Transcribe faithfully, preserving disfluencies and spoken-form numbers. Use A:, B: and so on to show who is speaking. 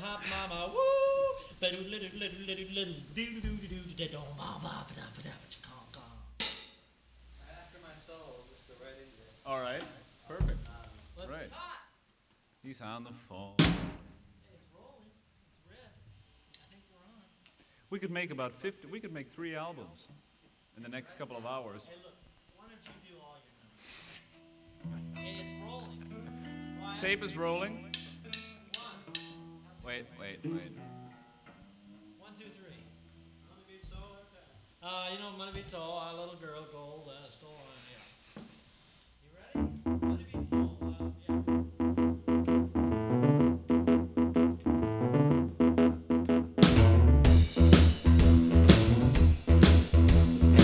A: hop mama, woo. After my solo, we'll just go right into it.
B: All right, perfect.
A: Let's
B: Right.
A: cut.
B: He's on the phone.
A: Hey, it's rolling. It's red. I think we're on.
B: We could make about fifty. We could make three albums in the next couple of hours.
A: Hey, look. Why don't you do all your numbers? Hey, it's rolling. Why?
B: Tape is rolling.
A: One.
B: Wait, wait, wait.
A: One, two, three. Uh, you know, Money Beats All, our little girl goal.